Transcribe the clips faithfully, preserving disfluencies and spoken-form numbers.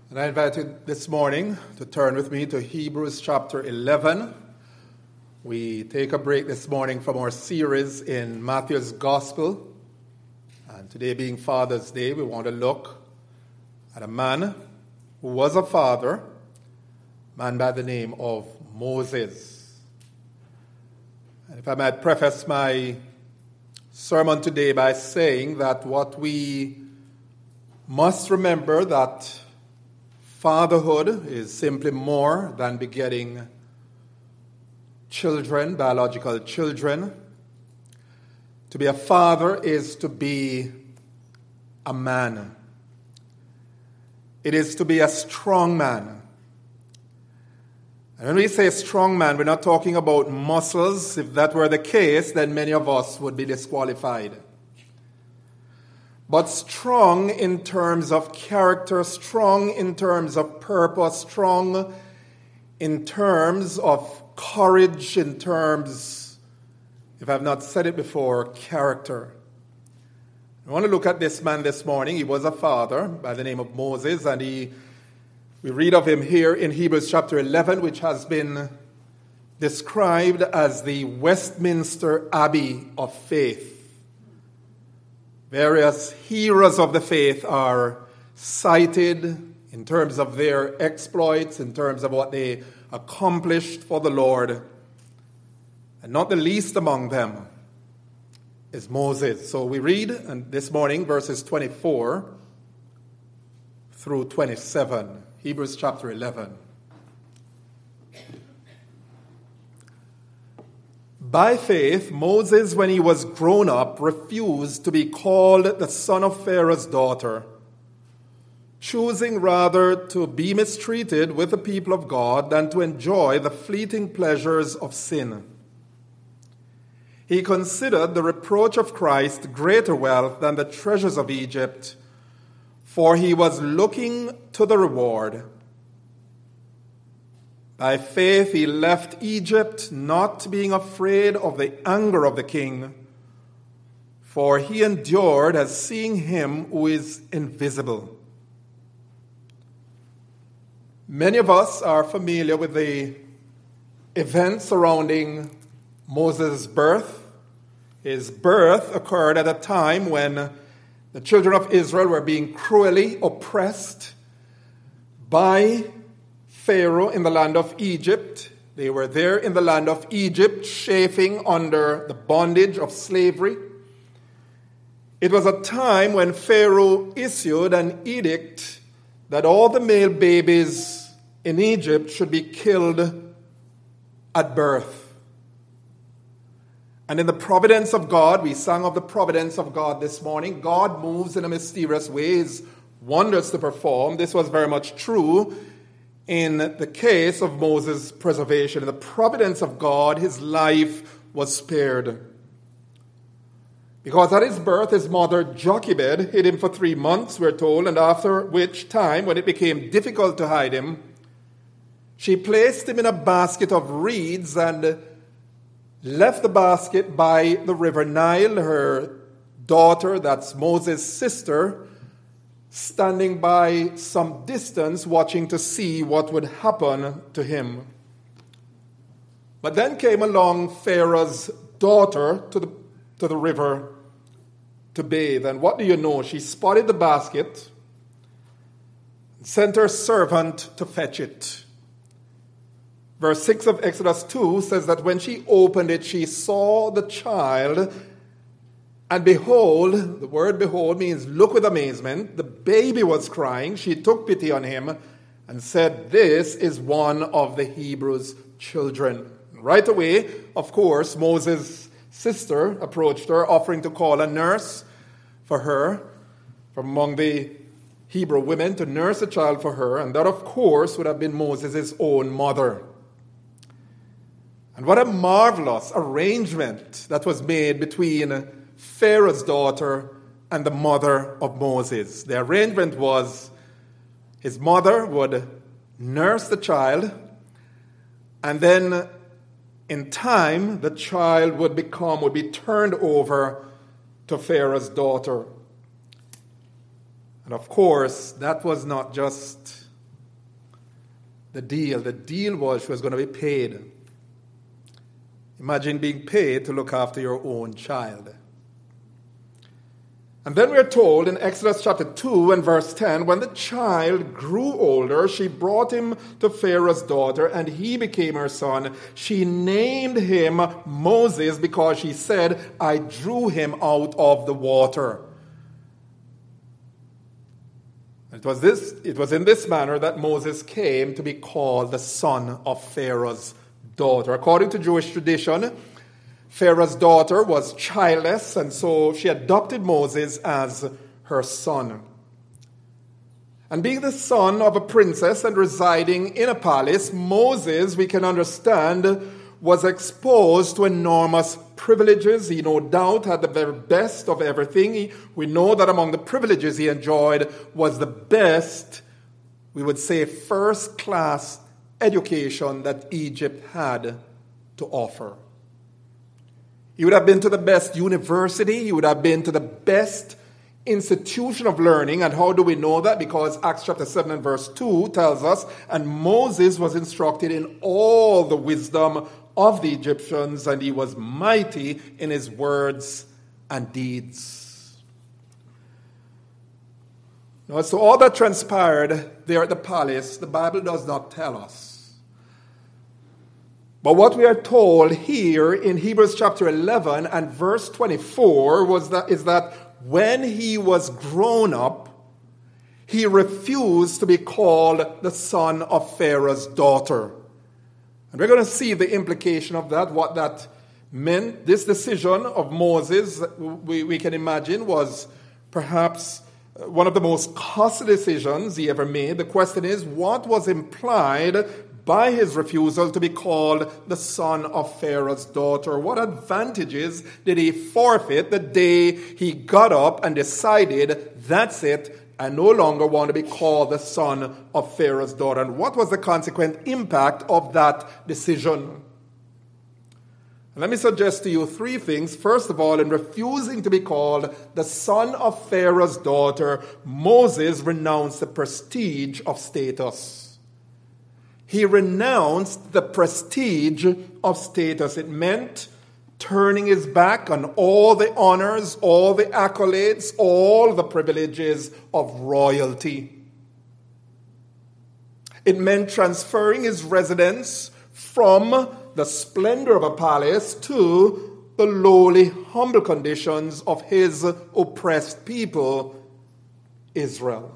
And I invite you this morning to turn with me to Hebrews chapter eleven. We take a break this morning from our series in Matthew's Gospel. And today being Father's Day, we want to look at a man who was a father, a man by the name of Moses. And if I might preface my sermon today by saying that what we must remember that fatherhood is simply more than begetting children, biological children. To be a father is to be a man. It is to be a strong man. And when we say strong man, we're not talking about muscles. If that were the case, then many of us would be disqualified. But strong in terms of character, strong in terms of purpose, strong in terms of courage, in terms, if I've not said it before, character. I want to look at this man this morning. He was a father by the name of Moses, and he, we read of him here in Hebrews chapter eleven, which has been described as the Westminster Abbey of faith. Various heroes of the faith are cited in terms of their exploits, in terms of what they accomplished for the Lord. And not the least among them is Moses. So we read and this morning verses twenty-four through twenty-seven, Hebrews chapter eleven. By faith, Moses, when he was grown up, refused to be called the son of Pharaoh's daughter, choosing rather to be mistreated with the people of God than to enjoy the fleeting pleasures of sin. He considered the reproach of Christ greater wealth than the treasures of Egypt, for he was looking to the reward. By faith he left Egypt, not being afraid of the anger of the king, for he endured as seeing him who is invisible. Many of us are familiar with the events surrounding Moses' birth. His birth occurred at a time when the children of Israel were being cruelly oppressed by Pharaoh in the land of Egypt. They were there in the land of Egypt, chafing under the bondage of slavery. It was a time when Pharaoh issued an edict that all the male babies in Egypt should be killed at birth. And in the providence of God, we sang of the providence of God this morning. God moves in a mysterious way, His wonders to perform. This was very much true in the case of Moses' preservation. In the providence of God, his life was spared. Because at his birth, his mother Jochebed hid him for three months, we're told, and after which time, when it became difficult to hide him, she placed him in a basket of reeds and left the basket by the river Nile. Her daughter, that's Moses' sister, standing by some distance, watching to see what would happen to him. But then came along Pharaoh's daughter to the, to the river to bathe. And what do you know? She spotted the basket, sent her servant to fetch it. Verse six of Exodus two says that when she opened it, she saw the child, and behold, the word behold means look with amazement. The baby was crying. She took pity on him and said, this is one of the Hebrews' children. Right away, of course, Moses' sister approached her, offering to call a nurse for her from among the Hebrew women to nurse a child for her. And that, of course, would have been Moses' own mother. And what a marvelous arrangement that was made between Pharaoh's daughter and the mother of Moses. The arrangement was his mother would nurse the child, and then in time the child would become, would be turned over to Pharaoh's daughter. And of course, that was not just the deal. The deal was she was going to be paid. Imagine being paid to look after your own child. And then we are told in Exodus chapter two and verse ten, when the child grew older, she brought him to Pharaoh's daughter, and he became her son. She named him Moses because she said, I drew him out of the water. It was this, it was in this manner that Moses came to be called the son of Pharaoh's daughter. According to Jewish tradition, Pharaoh's daughter was childless, and so she adopted Moses as her son. And being the son of a princess and residing in a palace, Moses, we can understand, was exposed to enormous privileges. He no doubt had the very best of everything. He, we know that among the privileges he enjoyed was the best, we would say, first-class education that Egypt had to offer. He would have been to the best university. He would have been to the best institution of learning. And how do we know that? Because Acts chapter seven and verse two tells us, and Moses was instructed in all the wisdom of the Egyptians, and he was mighty in his words and deeds. Now, as to all that transpired there at the palace, the Bible does not tell us. But what we are told here in Hebrews chapter eleven and verse twenty-four was that, is that when he was grown up, he refused to be called the son of Pharaoh's daughter. And we're going to see the implication of that, what that meant. This decision of Moses, we, we can imagine, was perhaps one of the most costly decisions he ever made. The question is, what was implied by his refusal to be called the son of Pharaoh's daughter? What advantages did he forfeit the day he got up and decided, that's it, I no longer want to be called the son of Pharaoh's daughter? And what was the consequent impact of that decision? Let me suggest to you three things. First of all, in refusing to be called the son of Pharaoh's daughter, Moses renounced the prestige of status. He renounced the prestige of status. It meant turning his back on all the honors, all the accolades, all the privileges of royalty. It meant transferring his residence from the splendor of a palace to the lowly, humble conditions of his oppressed people, Israel.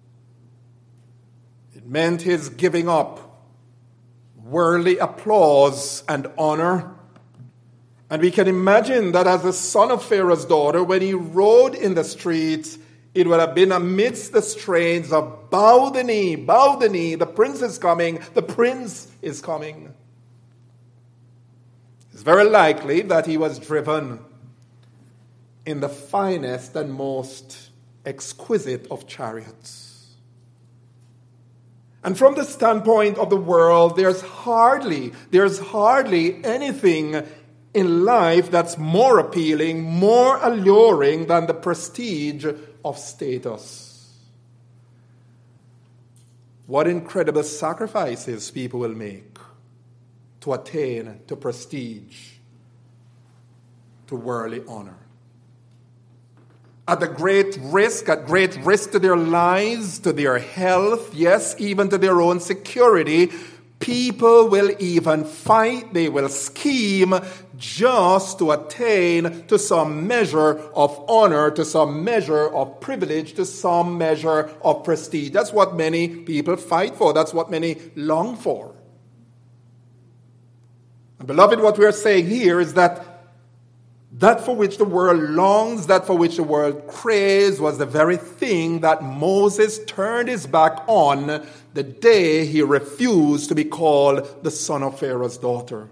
It meant his giving up worldly applause and honor. And we can imagine that as the son of Pharaoh's daughter, when he rode in the streets, it would have been amidst the strains of bow the knee, bow the knee, the prince is coming, the prince is coming. It's very likely that he was driven in the finest and most exquisite of chariots. And from the standpoint of the world, there's hardly, there's hardly anything in life that's more appealing, more alluring than the prestige of status. What incredible sacrifices people will make to attain to prestige, to worldly honor. At the great risk, at great risk to their lives, to their health, yes, even to their own security, people will even fight, they will scheme just to attain to some measure of honor, to some measure of privilege, to some measure of prestige. That's what many people fight for. That's what many long for. And beloved, what we are saying here is that that for which the world longs, that for which the world craves, was the very thing that Moses turned his back on the day he refused to be called the son of Pharaoh's daughter.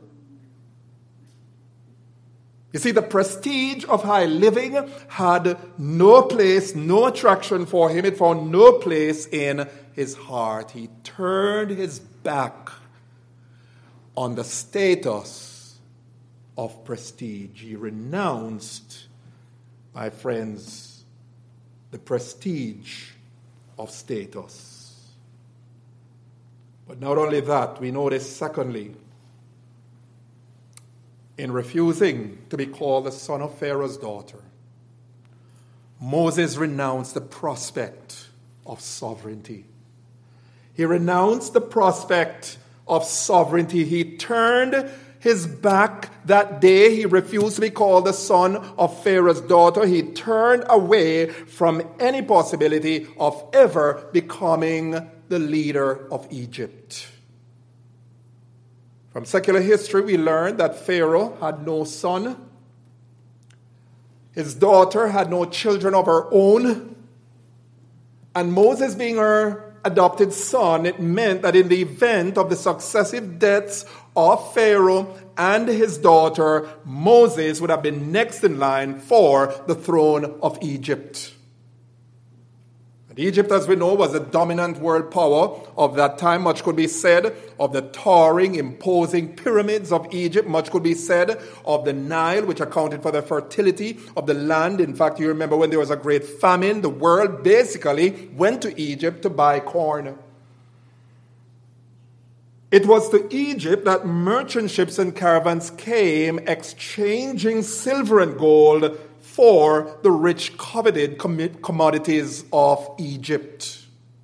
You see, the prestige of high living had no place, no attraction for him. It found no place in his heart. He turned his back on the status of prestige. He renounced, my friends, the prestige of status. But not only that, we notice secondly, in refusing to be called the son of Pharaoh's daughter, Moses renounced the prospect of sovereignty. He renounced the prospect of sovereignty. He turned his back that day. He refused to be called the son of Pharaoh's daughter. He turned away from any possibility of ever becoming the leader of Egypt. From secular history, we learn that Pharaoh had no son. His daughter had no children of her own. And Moses being her adopted son, it meant that in the event of the successive deaths of Pharaoh and his daughter, Moses would have been next in line for the throne of Egypt. And Egypt, as we know, was a dominant world power of that time. Much could be said of the towering, imposing pyramids of Egypt. Much could be said of the Nile, which accounted for the fertility of the land. In fact, you remember when there was a great famine, the world basically went to Egypt to buy corn. It was to Egypt that merchant ships and caravans came, exchanging silver and gold for the rich, coveted commodities of Egypt.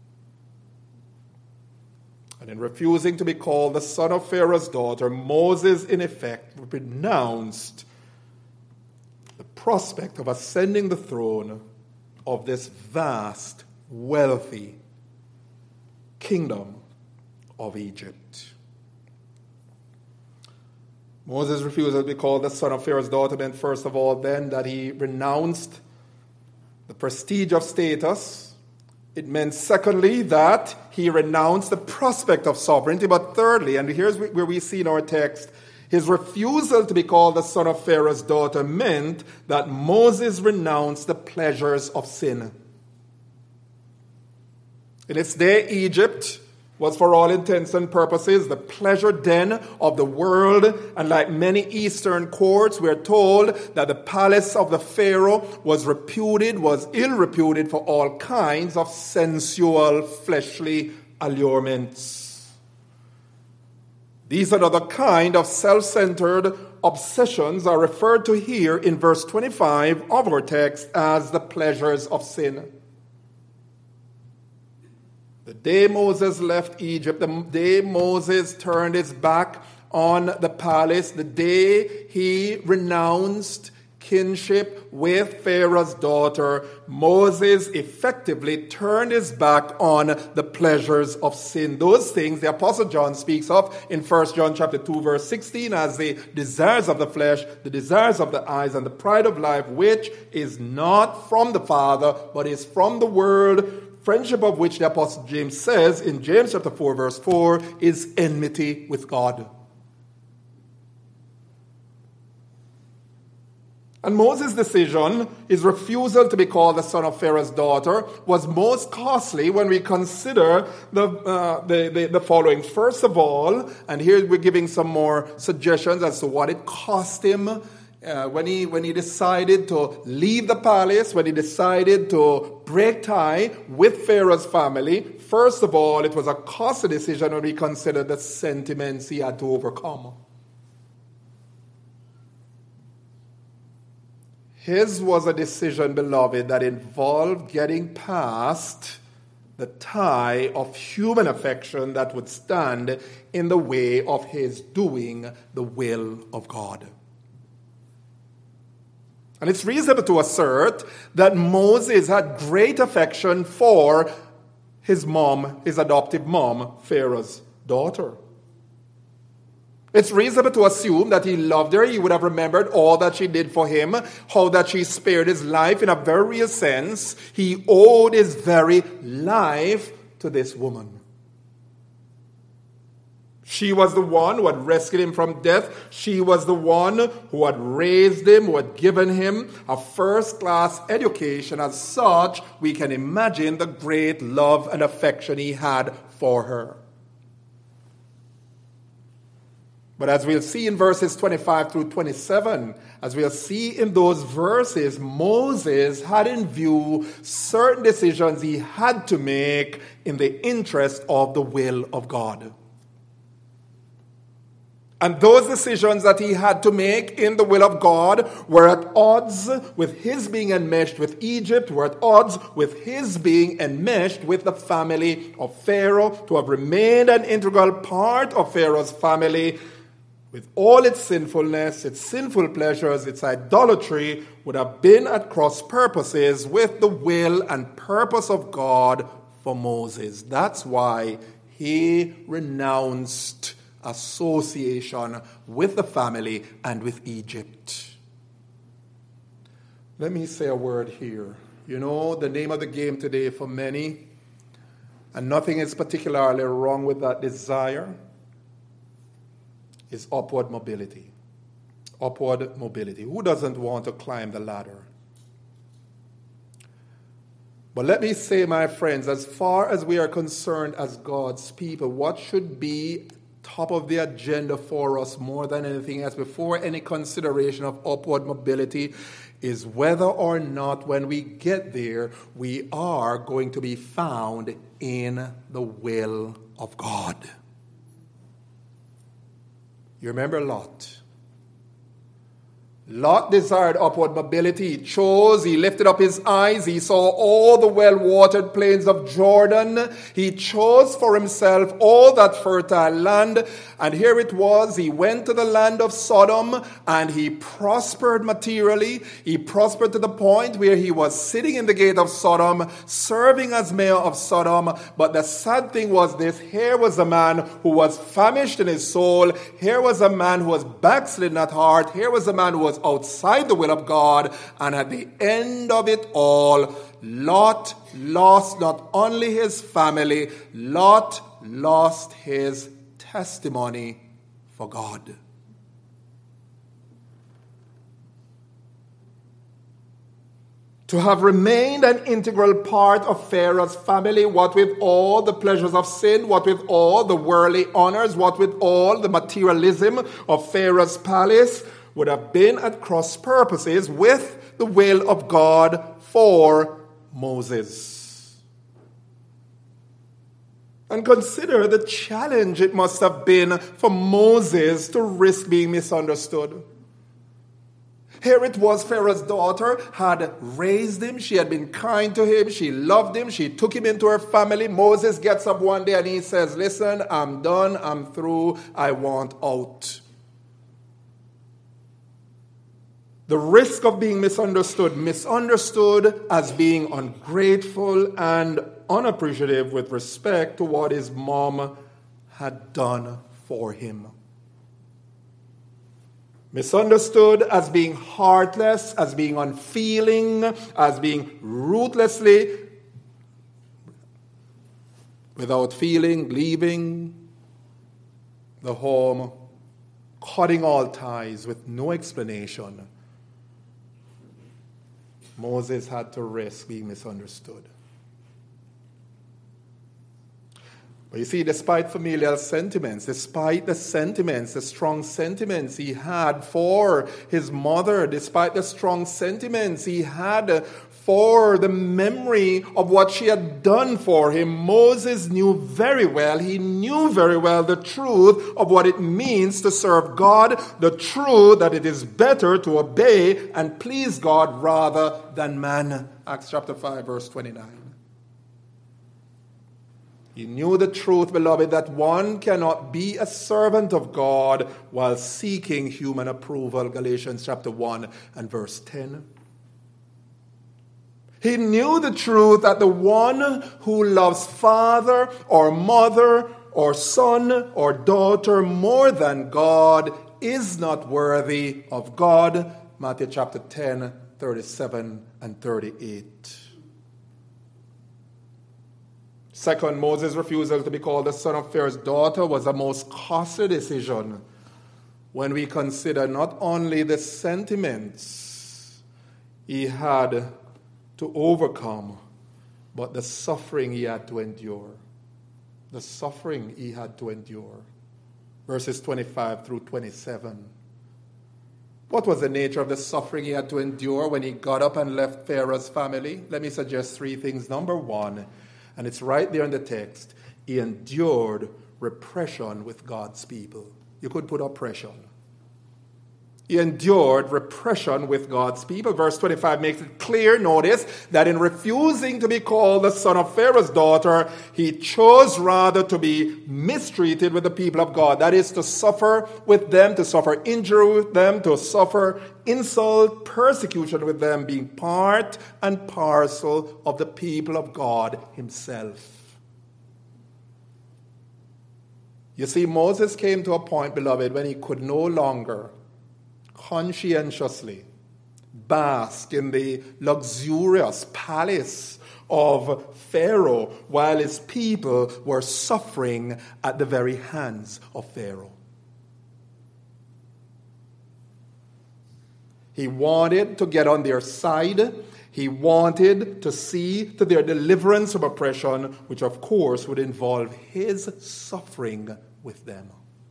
And in refusing to be called the son of Pharaoh's daughter, Moses, in effect, renounced the prospect of ascending the throne of this vast, wealthy kingdom of Egypt. Moses' refusal to be called the son of Pharaoh's daughter meant, first of all, then that he renounced the prestige of status. It meant, secondly, that he renounced the prospect of sovereignty. But thirdly, and here's where we see in our text, his refusal to be called the son of Pharaoh's daughter meant that Moses renounced the pleasures of sin. In its day, Egypt was for all intents and purposes the pleasure den of the world. And like many Eastern courts, we are told that the palace of the Pharaoh was reputed, was ill-reputed for all kinds of sensual, fleshly allurements. These another kind of self-centered obsessions are referred to here in verse twenty-five of our text as the pleasures of sin. The day Moses left Egypt, the day Moses turned his back on the palace, the day he renounced kinship with Pharaoh's daughter, Moses effectively turned his back on the pleasures of sin. Those things the Apostle John speaks of in First John chapter two, verse sixteen, as the desires of the flesh, the desires of the eyes, and the pride of life, which is not from the Father, but is from the world, friendship of which the Apostle James says in James chapter four, verse four, is enmity with God. And Moses' decision, his refusal to be called the son of Pharaoh's daughter, was most costly when we consider the, uh, the, the, the following. First of all, and here we're giving some more suggestions as to what it cost him uh, when he when he decided to leave the palace, when he decided to break tie with Pharaoh's family. First of all, it was a costly decision when we consider the sentiments he had to overcome. His was a decision, beloved, that involved getting past the tie of human affection that would stand in the way of his doing the will of God. And it's reasonable to assert that Moses had great affection for his mom, his adoptive mom, Pharaoh's daughter. It's reasonable to assume that he loved her. He would have remembered all that she did for him, how that she spared his life. In a very real sense, he owed his very life to this woman. She was the one who had rescued him from death. She was the one who had raised him, who had given him a first-class education. As such, we can imagine the great love and affection he had for her. But as we'll see in verses twenty-five through twenty-seven, as we'll see in those verses, Moses had in view certain decisions he had to make in the interest of the will of God. And those decisions that he had to make in the will of God were at odds with his being enmeshed with Egypt, were at odds with his being enmeshed with the family of Pharaoh, to have remained an integral part of Pharaoh's family with all its sinfulness, its sinful pleasures, its idolatry, would have been at cross purposes with the will and purpose of God for Moses. That's why he renounced association with the family and with Egypt. Let me say a word here. You know, the name of the game today for many, and nothing is particularly wrong with that desire, is upward mobility. Upward mobility. Who doesn't want to climb the ladder? But let me say, my friends, as far as we are concerned as God's people, what should be top of the agenda for us more than anything else, before any consideration of upward mobility, is whether or not when we get there, we are going to be found in the will of God. You remember Lot? Lot desired upward mobility. He chose, he lifted up his eyes, he saw all the well-watered plains of Jordan. He chose for himself all that fertile land. And here it was, he went to the land of Sodom and he prospered materially. He prospered to the point where he was sitting in the gate of Sodom, serving as mayor of Sodom. But the sad thing was this: here was a man who was famished in his soul. Here was a man who was backslidden at heart. Here was a man who was outside the will of God. And at the end of it all, Lot lost not only his family, Lot lost his testimony for God. To have remained an integral part of Pharaoh's family, what with all the pleasures of sin, what with all the worldly honors, what with all the materialism of Pharaoh's palace, would have been at cross purposes with the will of God for Moses. And consider the challenge it must have been for Moses to risk being misunderstood. Here it was, Pharaoh's daughter had raised him. She had been kind to him. She loved him. She took him into her family. Moses gets up one day and he says, listen, I'm done. I'm through. I want out. The risk of being misunderstood, misunderstood as being ungrateful and unappreciative with respect to what his mom had done for him. Misunderstood as being heartless, as being unfeeling, as being ruthlessly, without feeling, leaving the home, cutting all ties with no explanation. Moses had to risk being misunderstood. But you see, despite familial sentiments, despite the sentiments, the strong sentiments he had for his mother, despite the strong sentiments he had for the memory of what she had done for him, Moses knew very well, he knew very well the truth of what it means to serve God, the truth that it is better to obey and please God rather than man. Acts chapter five, verse twenty-nine. He knew the truth, beloved, that one cannot be a servant of God while seeking human approval. Galatians chapter one and verse ten. He knew the truth that the one who loves father or mother or son or daughter more than God is not worthy of God. Matthew chapter ten, thirty-seven and thirty-eight. Second, Moses' refusal to be called the son of Pharaoh's daughter was a most costly decision when we consider not only the sentiments he had to overcome, but the suffering he had to endure. The suffering he had to endure. verses twenty-five through twenty-seven. What was the nature of the suffering he had to endure when he got up and left Pharaoh's family? Let me suggest three things. Number one, and it's right there in the text, he endured repression with God's people. You could put oppression. He endured repression with God's people. Verse twenty-five makes it clear, notice, that in refusing to be called the son of Pharaoh's daughter, he chose rather to be mistreated with the people of God. That is, to suffer with them, to suffer injury with them, to suffer insult, persecution with them, being part and parcel of the people of God himself. You see, Moses came to a point, beloved, when he could no longer conscientiously bask in the luxurious palace of Pharaoh while his people were suffering at the very hands of Pharaoh. He wanted to get on their side. He wanted to see to their deliverance from oppression, which of course would involve his suffering with them.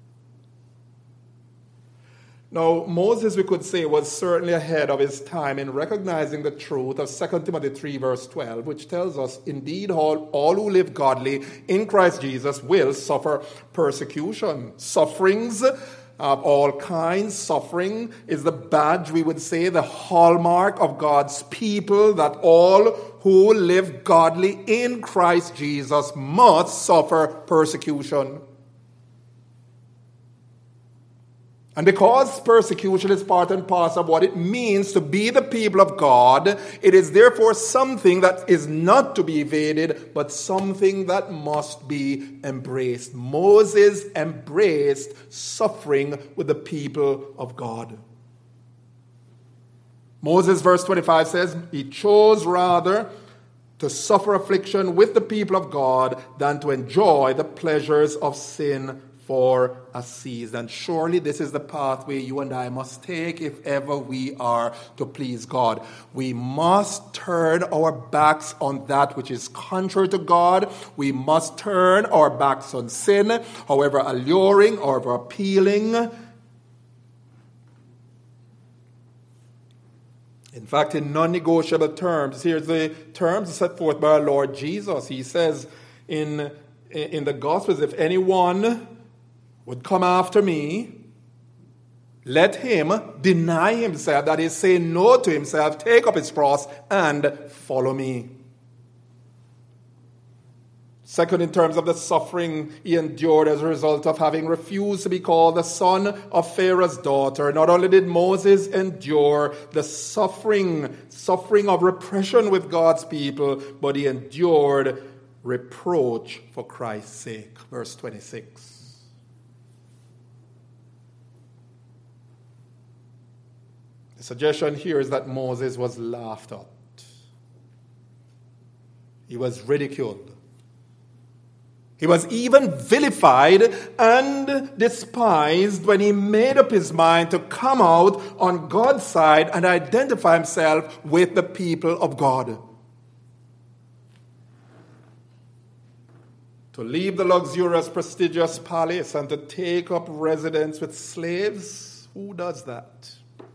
Now, Moses, we could say, was certainly ahead of his time in recognizing the truth of Second Timothy three, verse twelve, which tells us, indeed, all, all who live godly in Christ Jesus will suffer persecution. Sufferings of all kinds. Suffering is the badge, we would say, the hallmark of God's people, that all who live godly in Christ Jesus must suffer persecution. And because persecution is part and parcel of what it means to be the people of God, it is therefore something that is not to be evaded, but something that must be embraced. Moses embraced suffering with the people of God. Moses, verse twenty-five says, he chose rather to suffer affliction with the people of God than to enjoy the pleasures of sin for a season. Surely this is the pathway you and I must take if ever we are to please God. We must turn our backs on that which is contrary to God. We must turn our backs on sin, however alluring or appealing. In fact, in non-negotiable terms, here's the terms set forth by our Lord Jesus. He says in, in the Gospels, if anyone would come after me, let him deny himself, that is, say no to himself, take up his cross, and follow me. Second, in terms of the suffering he endured as a result of having refused to be called the son of Pharaoh's daughter, not only did Moses endure the suffering, suffering of repression with God's people, but he endured reproach for Christ's sake. Verse twenty-six. The suggestion here is that Moses was laughed at. He was ridiculed. He was even vilified and despised when he made up his mind to come out on God's side and identify himself with the people of God. To leave the luxurious, prestigious palace and to take up residence with slaves, who does that?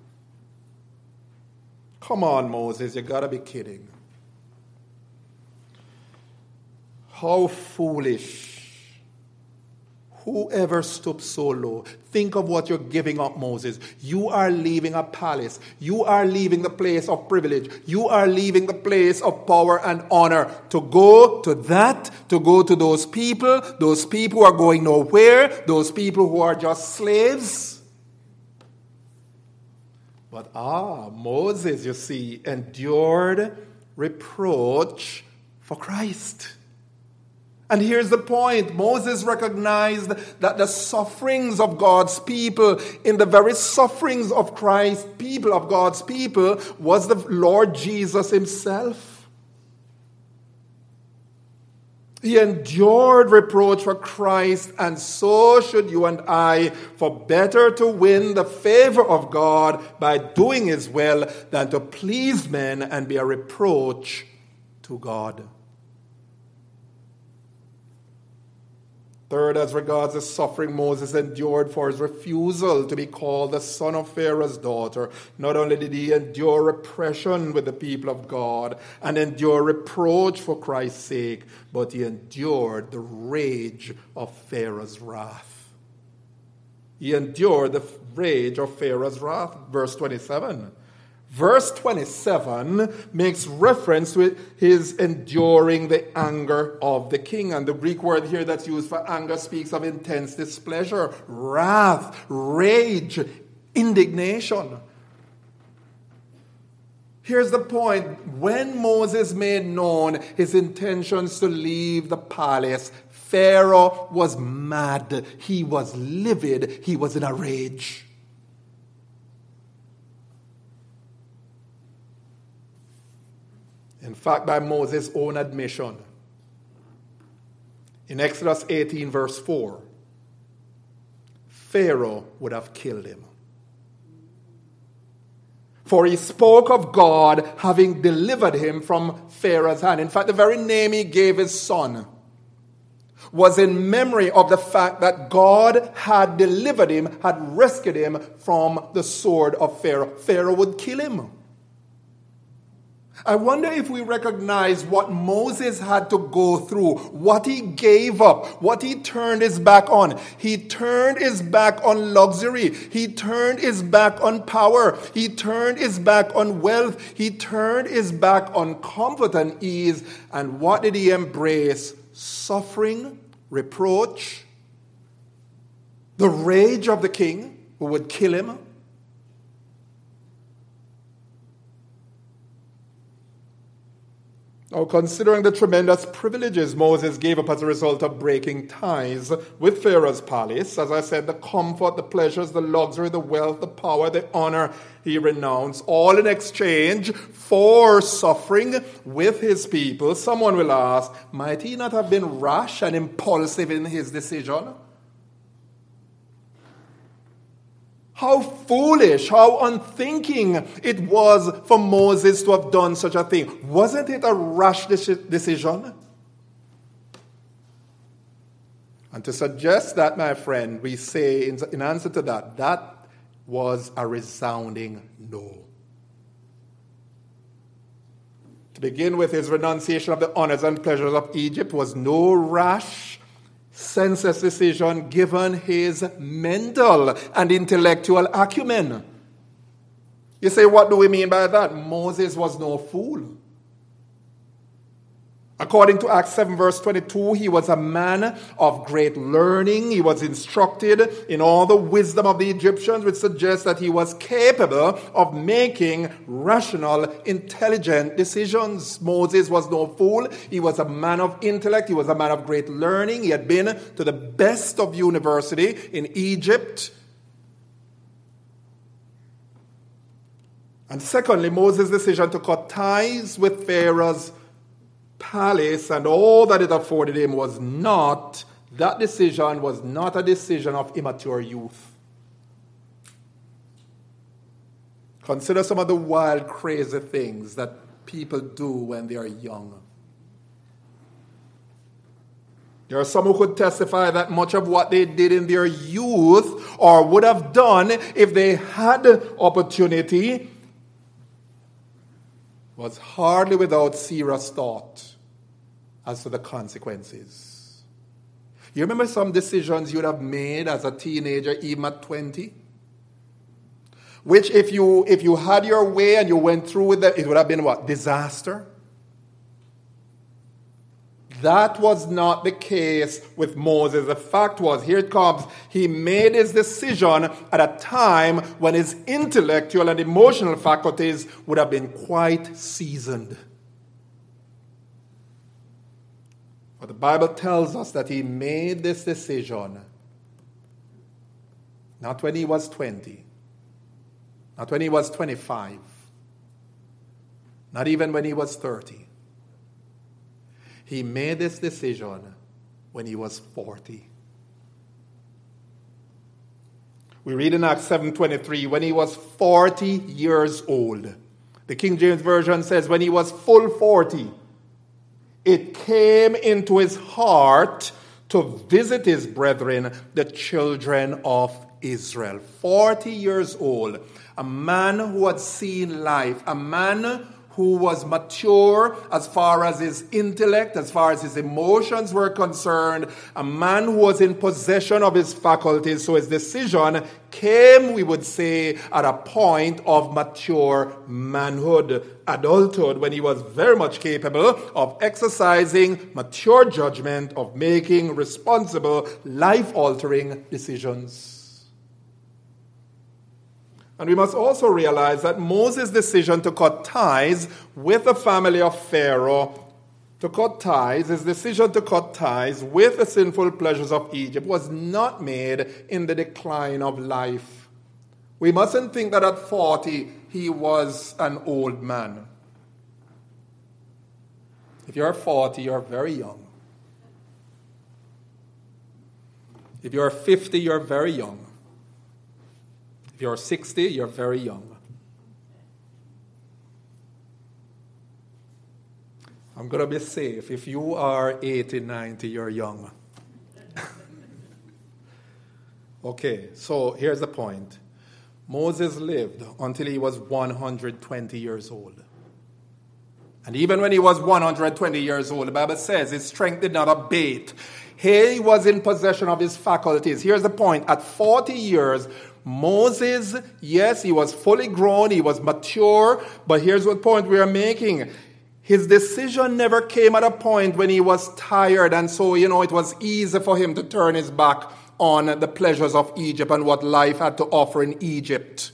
Come on, Moses, you gotta be kidding. How foolish. Whoever stoops so low? Think of what you're giving up, Moses. You are leaving a palace. You are leaving the place of privilege. You are leaving the place of power and honor to go to that, to go to those people, those people who are going nowhere, those people who are just slaves. But ah, Moses, you see, endured reproach for Christ. And here's the point. Moses recognized that the sufferings of God's people, in the very sufferings of Christ's people, of God's people, was the Lord Jesus himself. He endured reproach for Christ, and so should you and I, for better to win the favor of God by doing his will than to please men and be a reproach to God. Third, as regards the suffering Moses endured for his refusal to be called the son of Pharaoh's daughter, not only did he endure repression with the people of God and endure reproach for Christ's sake, but he endured the rage of Pharaoh's wrath. He endured the rage of Pharaoh's wrath. Verse twenty-seven. Verse twenty-seven makes reference to his enduring the anger of the king. And the Greek word here that's used for anger speaks of intense displeasure, wrath, rage, indignation. Here's the point. When Moses made known his intentions to leave the palace, Pharaoh was mad. He was livid. He was in a rage. In fact, by Moses' own admission, in Exodus eighteen, verse four, Pharaoh would have killed him. For he spoke of God having delivered him from Pharaoh's hand. In fact, the very name he gave his son was in memory of the fact that God had delivered him, had rescued him from the sword of Pharaoh. Pharaoh would kill him. I wonder if we recognize what Moses had to go through, what he gave up, what he turned his back on. He turned his back on luxury. He turned his back on power. He turned his back on wealth. He turned his back on comfort and ease. And what did he embrace? Suffering, reproach, the rage of the king who would kill him. Now, considering the tremendous privileges Moses gave up as a result of breaking ties with Pharaoh's palace, as I said, the comfort, the pleasures, the luxury, the wealth, the power, the honor he renounced, all in exchange for suffering with his people, someone will ask, might he not have been rash and impulsive in his decision? How foolish, how unthinking it was for Moses to have done such a thing. Wasn't it a rash decision? And to suggest that, my friend, we say in answer to that, that was a resounding no. To begin with, his renunciation of the honors and pleasures of Egypt was no rash, senseless decision given his mental and intellectual acumen. You say, what do we mean by that? Moses was no fool. According to Acts seven verse twenty-two, he was a man of great learning. He was instructed in all the wisdom of the Egyptians, which suggests that he was capable of making rational, intelligent decisions. Moses was no fool. He was a man of intellect. He was a man of great learning. He had been to the best of university in Egypt. And secondly, Moses' decision to cut ties with Pharaoh's palace and all that it afforded him was not, that decision was not a decision of immature youth. Consider some of the wild, crazy things that people do when they are young. There are some who could testify that much of what they did in their youth or would have done if they had opportunity was hardly without serious thought as to the consequences. You remember some decisions you would have made as a teenager, even at twenty? Which if you if you had your way and you went through with them, it would have been what? Disaster? That was not the case with Moses. The fact was, here it comes, he made his decision at a time when his intellectual and emotional faculties would have been quite seasoned. But the Bible tells us that he made this decision not when he was twenty, not when he was twenty-five, not even when he was thirty. He made this decision when he was forty. We read in Acts seven twenty-three, when he was forty years old. The King James Version says when he was full forty, it came into his heart to visit his brethren, the children of Israel. forty years old, a man who had seen life, a man who was mature as far as his intellect, as far as his emotions were concerned, a man who was in possession of his faculties. So his decision came, we would say, at a point of mature manhood, adulthood, when he was very much capable of exercising mature judgment, of making responsible, life-altering decisions. And we must also realize that Moses' decision to cut ties with the family of Pharaoh, to cut ties, his decision to cut ties with the sinful pleasures of Egypt was not made in the decline of life. We mustn't think that at forty he was an old man. If you're forty, you're very young. If you're fifty, you're very young. If you're sixty, you're very young. I'm going to be safe. If you are eighty, ninety, you're young. Okay, so here's the point. Moses lived until he was one hundred twenty years old. And even when he was one hundred twenty years old, the Bible says his strength did not abate. He was in possession of his faculties. Here's the point. At forty years, Moses, yes, he was fully grown, he was mature, but here's what point we are making. His decision never came at a point when he was tired, and so, you know, it was easy for him to turn his back on the pleasures of Egypt and what life had to offer in Egypt.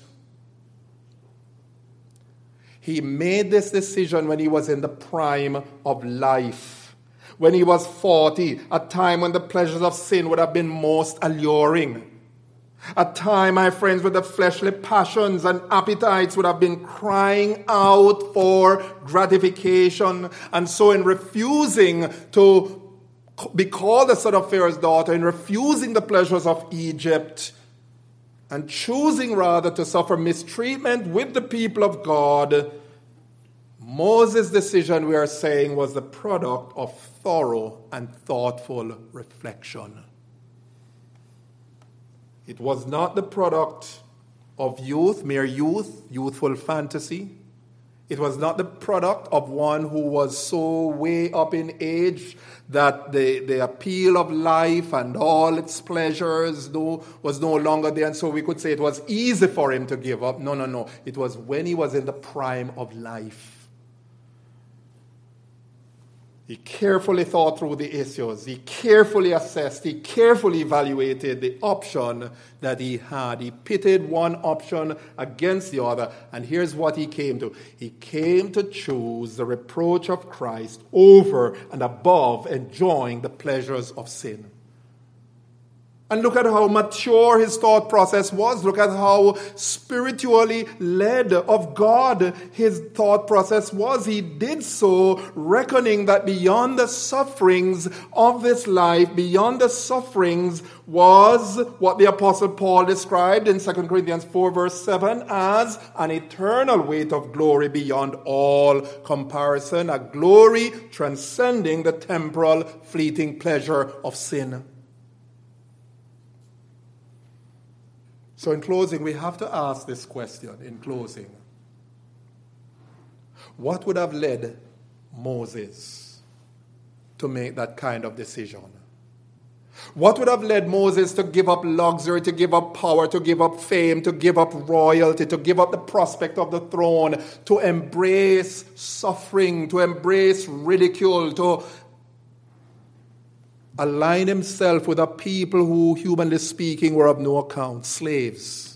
He made this decision when he was in the prime of life. When he was forty, a time when the pleasures of sin would have been most alluring. A time, my friends, where the fleshly passions and appetites would have been crying out for gratification. And so in refusing to be called the son of Pharaoh's daughter, in refusing the pleasures of Egypt, and choosing rather to suffer mistreatment with the people of God, Moses' decision, we are saying, was the product of thorough and thoughtful reflection. It was not the product of youth, mere youth, youthful fantasy. It was not the product of one who was so way up in age that the, the appeal of life and all its pleasures no, was no longer there. And so we could say it was easy for him to give up. No, no, no. It was when he was in the prime of life. He carefully thought through the issues. He carefully assessed. He carefully evaluated the option that he had. He pitted one option against the other. And here's what he came to. He came to choose the reproach of Christ over and above enjoying the pleasures of sin. And look at how mature his thought process was. Look at how spiritually led of God his thought process was. He did so reckoning that beyond the sufferings of this life, beyond the sufferings was what the Apostle Paul described in Second Corinthians four verse seven as an eternal weight of glory beyond all comparison, a glory transcending the temporal fleeting pleasure of sin. So in closing, we have to ask this question in closing. What would have led Moses to make that kind of decision? What would have led Moses to give up luxury, to give up power, to give up fame, to give up royalty, to give up the prospect of the throne, to embrace suffering, to embrace ridicule, to align himself with a people who, humanly speaking, were of no account, slaves?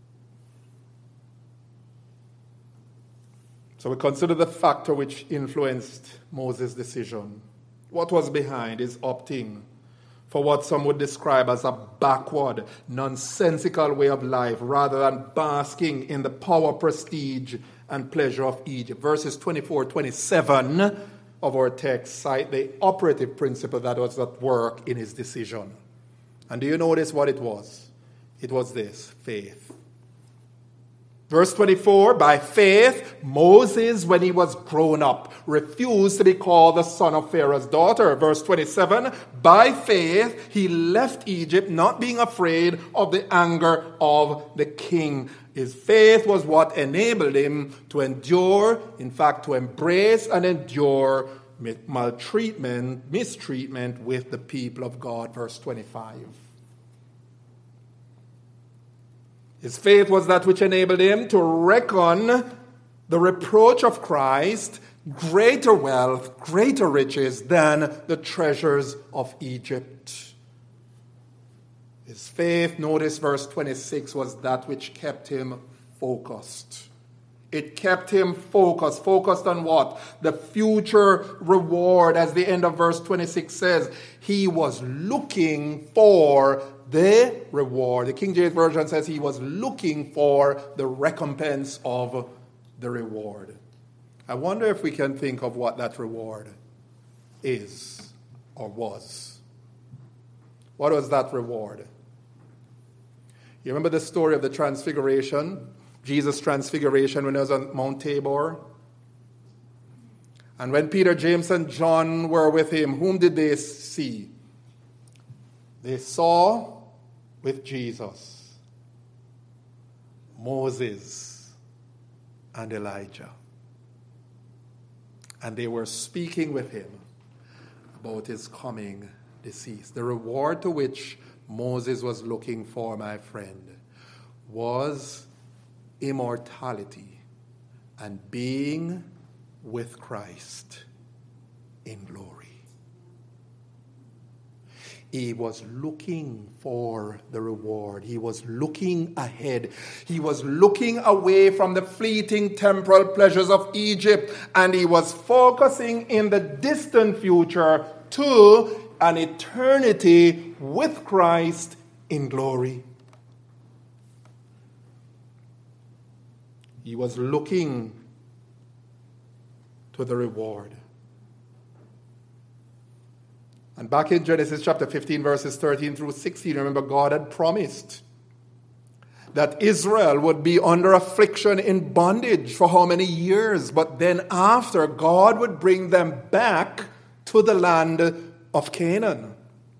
So we consider the factor which influenced Moses' decision. What was behind his opting for what some would describe as a backward, nonsensical way of life, rather than basking in the power, prestige, and pleasure of Egypt? Verses twenty-four, twenty-seven of our text cite the operative principle that was at work in his decision. And do you notice what it was? It was this: faith. Verse twenty-four, by faith, Moses, when he was grown up, refused to be called the son of Pharaoh's daughter. Verse twenty-seven, by faith, he left Egypt, not being afraid of the anger of the king. His faith was what enabled him to endure, in fact, to embrace and endure maltreatment, mistreatment with the people of God. Verse twenty-five. His faith was that which enabled him to reckon the reproach of Christ greater wealth, greater riches than the treasures of Egypt. His faith, notice verse twenty-six, was that which kept him focused. It kept him focused. Focused on what? The future reward, as the end of verse twenty-six says. He was looking for the reward. The King James Version says he was looking for the recompense of the reward. I wonder if we can think of what that reward is or was. What was that reward? You remember the story of the transfiguration? Jesus' transfiguration when he was on Mount Tabor? And when Peter, James, and John were with him, whom did they see? They saw with Jesus Moses and Elijah. And they were speaking with him about his coming decease. The reward to which Moses was looking for, my friend, was immortality and being with Christ in glory. He was looking for the reward. He was looking ahead. He was looking away from the fleeting temporal pleasures of Egypt, and he was focusing in the distant future to an eternity with Christ in glory. He was looking to the reward. And back in Genesis chapter fifteen, verses thirteen through sixteen, remember God had promised that Israel would be under affliction in bondage for how many years? But then after, God would bring them back to the land of Canaan.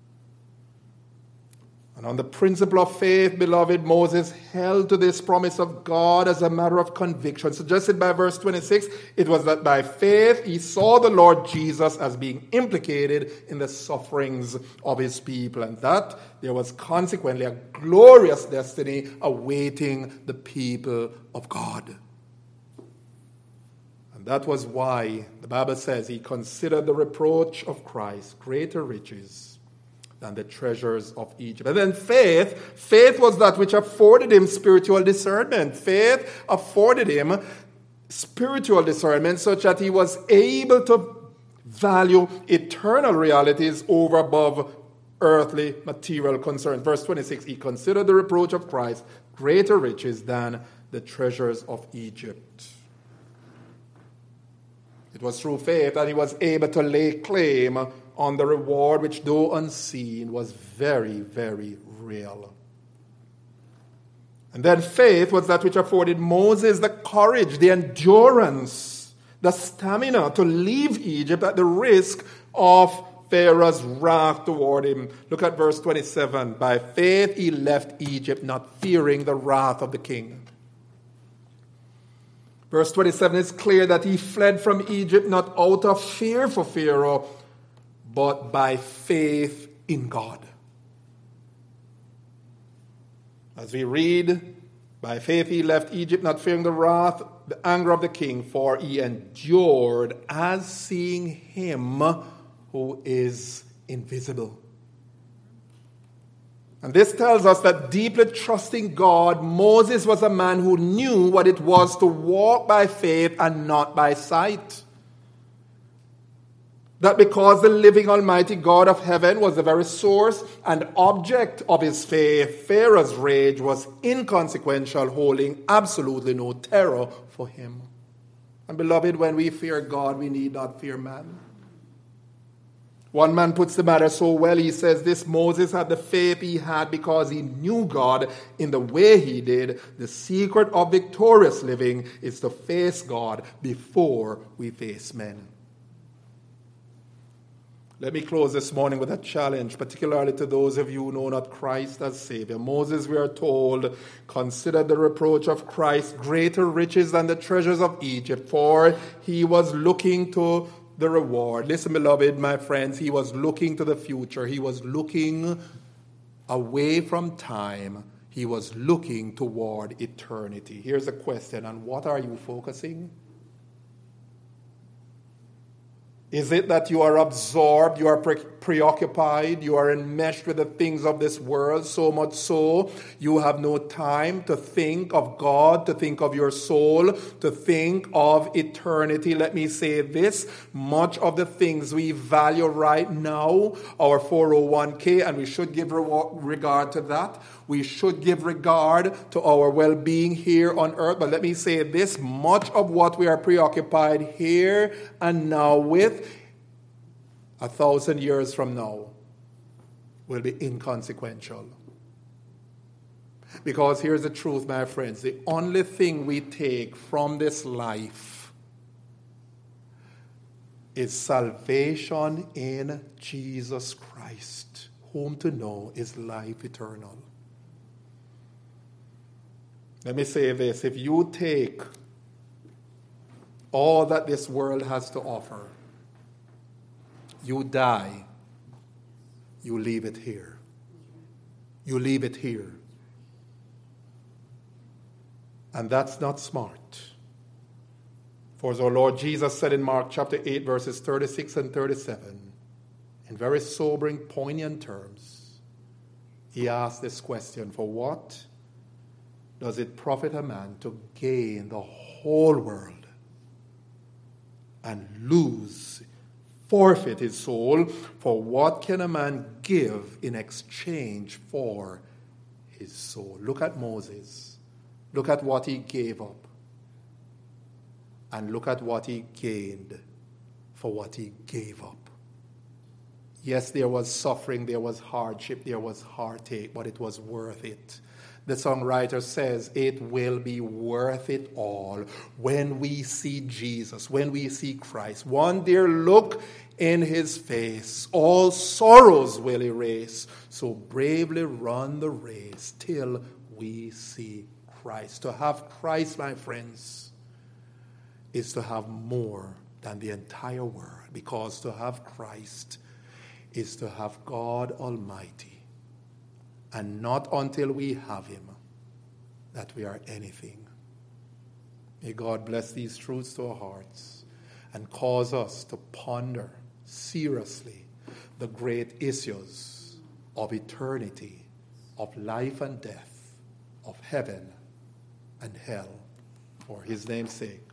And on the principle of faith, beloved, Moses held to this promise of God as a matter of conviction. Suggested by verse twenty-six, it was that by faith he saw the Lord Jesus as being implicated in the sufferings of his people, and that there was consequently a glorious destiny awaiting the people of God. And that was why the Bible says he considered the reproach of Christ greater riches than the treasures of Egypt. And then faith, faith was that which afforded him spiritual discernment. Faith afforded him spiritual discernment such that he was able to value eternal realities over above earthly material concerns. Verse twenty-six, he considered the reproach of Christ greater riches than the treasures of Egypt. It was through faith that he was able to lay claim on the reward which, though unseen, was very, very real. And then faith was that which afforded Moses the courage, the endurance, the stamina to leave Egypt at the risk of Pharaoh's wrath toward him. Look at verse twenty-seven. By faith he left Egypt, not fearing the wrath of the king. Verse twenty-seven is clear that he fled from Egypt not out of fear for Pharaoh, but by faith in God. As we read, by faith he left Egypt, not fearing the wrath, the anger of the king, for he endured as seeing him who is invisible. And this tells us that deeply trusting God, Moses was a man who knew what it was to walk by faith and not by sight. That because the living Almighty God of heaven was the very source and object of his faith, Pharaoh's rage was inconsequential, holding absolutely no terror for him. And beloved, when we fear God, we need not fear man. One man puts the matter so well, he says this: Moses had the faith he had because he knew God in the way he did. The secret of victorious living is to face God before we face men. Let me close this morning with a challenge, particularly to those of you who know not Christ as Savior. Moses, we are told, considered the reproach of Christ greater riches than the treasures of Egypt, for he was looking to the reward. Listen, beloved, my friends, he was looking to the future. He was looking away from time. He was looking toward eternity. Here's a question: on what are you focusing? Is it that you are absorbed, you are pre- preoccupied, you are enmeshed with the things of this world, so much so you have no time to think of God, to think of your soul, to think of eternity? Let me say this: much of the things we value right now, our four oh one k, and we should give regard to that. We should give regard to our well-being here on earth. But let me say this: much of what we are preoccupied here and now with, a thousand years from now, will be inconsequential. Because here's the truth, my friends: the only thing we take from this life is salvation in Jesus Christ, whom to know is life eternal. Let me say this: if you take all that this world has to offer, you die, you leave it here. You leave it here. And that's not smart. For as our Lord Jesus said in Mark chapter eight, verses thirty-six and thirty-seven, in very sobering, poignant terms, he asked this question: for what does it profit a man to gain the whole world and lose, forfeit his soul? For what can a man give in exchange for his soul? Look at Moses. Look at what he gave up. And look at what he gained for what he gave up. Yes, there was suffering, there was hardship, there was heartache, but it was worth it. The songwriter says it will be worth it all when we see Jesus, when we see Christ. One dear look in his face, all sorrows will erase. So bravely run the race till we see Christ. To have Christ, my friends, is to have more than the entire world, because to have Christ is to have God Almighty. And not until we have him that we are anything. May God bless these truths to our hearts and cause us to ponder seriously the great issues of eternity, of life and death, of heaven and hell, for his name's sake.